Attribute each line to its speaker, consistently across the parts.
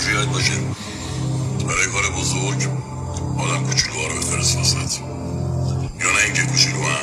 Speaker 1: یاد باشه برای کار بزرگ آدم کوچولوها رو بفرست وسط، یا نه اینکه کوچولوها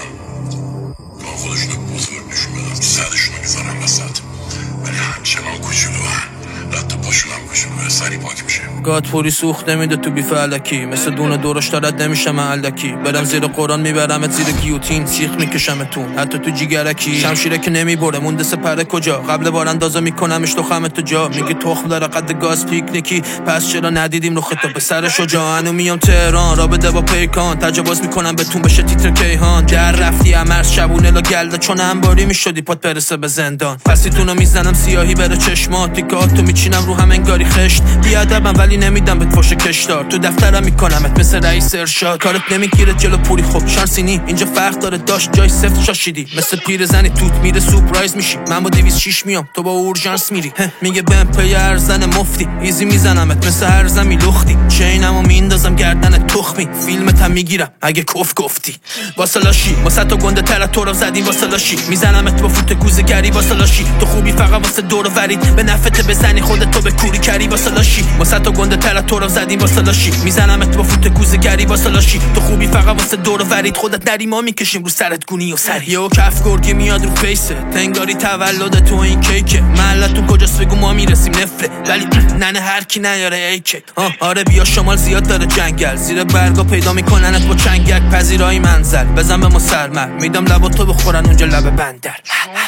Speaker 1: گاه خودشون رو بزرگ نشون بدن، سرشون رو میذارن وسط ولی همچنان کوچولوها، رد پاشون هم کوچولوه، سری پاک میشه.
Speaker 2: گادپوری سوخت نمیده تو بیف علکی، مثل دونه دورش دارد نمیشه علکی. برم زیر قرآن میبرمت زیر گیوتین، سیخ میکشمتون حتی تو جیگرکی. شمشیره که نمیبره مونده سپره کجا، قبل بار اندازه میکنمش تو خمت تو جا. میگی تخم داره قد گاز پیکنیکی، پس چرا ندیدیم رو خطا به سر شجاع. هنو میام تهران رابطه با پیکان، تجاوز میکنم بهتون بشه تیتر کیهان. در رفتی امرز شبونه لا گلده، چون انباری میشدی پات برسه به زندان. پسیتونو میزنم سیاهی بره چشمات، تیکاتو میچینم رو هم انگاری خشت. بیادبم ولی نمیدم بهت فوش کشدار، تو دفترم میکنمت مثل رئیس ارشاد. کارت نمیگیره جلو پوری، خب شانسی نی اینجا فرق داره، داشت جای سفت شاشیدی. مثل پیرزنی توت میره سورپرایز میشی، من با 206 میام تو با اورژانس میری. میگه بهم پی ارزن مفتی، ایزی میزنمت مثل هر زمی لختی. چینمو میندازم گردن تخمی، فیلمت هم میگیرم اگه کف گفتی. واسه لاشی واسه تو گنده تر تو رو زدیم، واسه لاشی میزنمت با فوت گوزگری. واسه لاشی تو خوبی فقط واسه دور و ورید، به نفعت بزنی خودت تو به کوری کری. واسه لاشی واسه تو گنده تر تو رو زدیم، واسه لاشی میزنمت با فوت گوزگری. واسه لاشی تو خوبی فقط واسه دور و ورید، خودت نری ما میکشیم رو سرت گونی و سری. یهو کف گرگی میاد رو فیسه، تنگاری تولد تو این کیکه. محلتون کجاست بگو ما میرسیم نفره، ولی ننه هر کی نیاره ایکه. آره بیا شمال زیاد داره جنگل، زیر برگا پیدا میکننت با چنگک. پذیرایی منزل بزن به ما سرمر، میدم لبا تو بخورن اونجا لب بندر.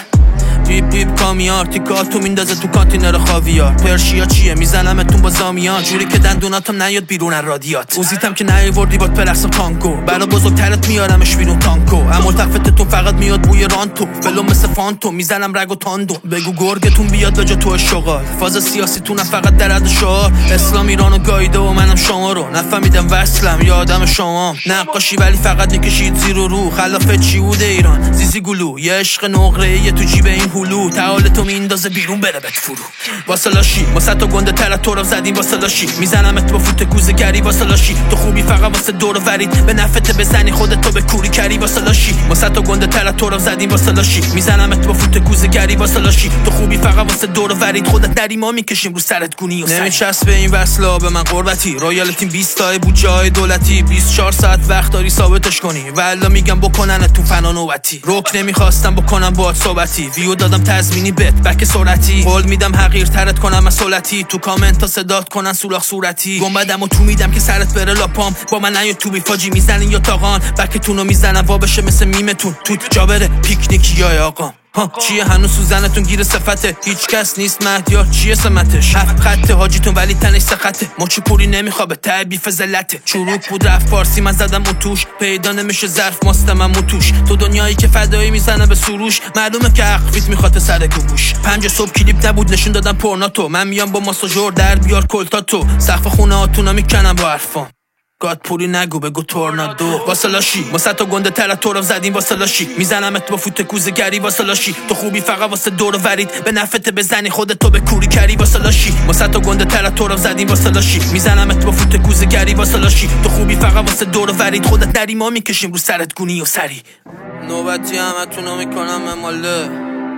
Speaker 2: پیپ پیپ کامیار تیکاتو میندازه تو کانتینر خاویار. پرشیا چیه میزنمتون با زامیان، جوری که دندوناتم نیاد بیرون از رادیات. اوزیتم که نیوردی باد پرقصم تانگو، برا بزرگترت میارمش بیرون تانکو. اما تفتتون فقط میاد بوی رانتو، فلو مثل فانتو میزنم رگ و تاندو. بگو گرگتون بیاد لجا تو شغال، فاز سیاسیتونم فقط درد شعار. اسلام ایرانو گایده و منم شما رو نفهمیدم وصلم یا آدم شما. نقاشی ولی فقط میکشید زیر و رو، خلاف چی بوده ایران زیزی گلو. یه عشق نقره‌ای تو جیب این هلو، تعال تو میندازه بیرون بره بهت فرو. واسه لاشی واسه تو گنده تر تو رو زدیم، واسه لاشی میزنمت با فوت گوزگری. واسه لاشی تو خوبی فقط واسه دور و ورید، به نفعت بزنی خودت تو به کوری کری. واسه لاشی واسه تو گنده تر تو رو زدیم، واسه لاشی میزنمت با فوت گوزگری. واسه لاشی تو خوبی فقط واسه دور و ورید، خودت نری ما میکشیم رو سرت گونی و سری. نمیچسبه این وصلا به من قربتی، رویالتیم 20 تا بود جای دولتی. 24 ساعت وقت داری ثابتش کنی، والله میگم بکنن تو فنا نوبتی. روک نمیخواستم بکنم باهات صحبتی، ویو دادم تضمینی بت بک سرعتی. قول میدم حقیر ترت کنم مسئولتی، تو کامنت تا صدات کنن سوراخ صورتی. گنبدم و تو میدم که سرت بره لاپام، با من نیا تو بیفاجی میزنین یا تاقان. بکتونو میزنم وا بشه مثل میمتون، توت جا بره پیکنیکی یا آقام. چیه هنوز سوزنتون گیر صفته، هیچ کس نیست مهدیار چیه سمتش. 7 خطه حاجیتون ولی تنش سخته، مچی پوری نمیخواد به تعبیف زلته. چروک بود رفت فارسی من زدم اون توش، پیدا نمیشه ظرف ماست من موتوش. تو دنیایی که فدایی میزنه به سروش، معلومه که عقفیت میخواد سر گوش. 5 صبح کلیپ نبود نشون دادم پورناتو، من میام با ماساژور در بیار کلتاتو. سقف خونه هاتونو میکنم با حرفام، گادپوری نگو بگو تورنادو. واسه لاشی واسه تو گنده تر تو رو زدیم، واسه لاشی میزنمت با فوت گوزگری. واسه لاشی تو خوبی فقط واسه دور و ورید، به نفعت بزنی خودت تو به کوری کری. واسه لاشی واسه تو گنده تر تو رو زدیم، واسه لاشی میزنمت با فوت گوزگری. واسه لاشی تو خوبی فقط واسه دور و ورید، خودت نری ما میکشیم رو سرت گونی و سری. نوبتی همتونو میکنم مماله،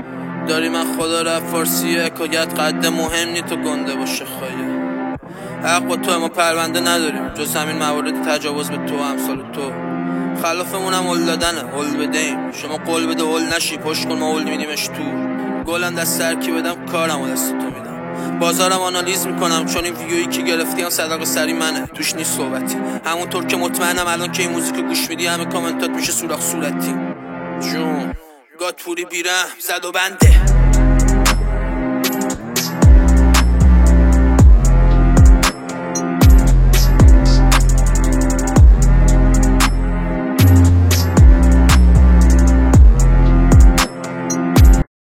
Speaker 2: داری من خدا رفت فارسی حکایت قد مهم نی تو گنده باشه خواهیه. حق با تو، ما پرونده نداریم جز همین موارد تجاوز به تو و امثال تو. خلافمون هم هل دادنه، هل بدهیم. شما قول بده هل نشی، پشت کن ما هل میدیمش تو. گلم دست ترکی بدم کارم و دست تو میدم. بازارم آنالیز میکنم چون این ویویی که گرفتی هم صدقه سری منه، توش نیست صحبتی. همونطور که مطمئنم الان که این موزیک گوش میدی همه کامنتات میشه سوراخ صورتی. جون گادپوری بیرم زد و بنده.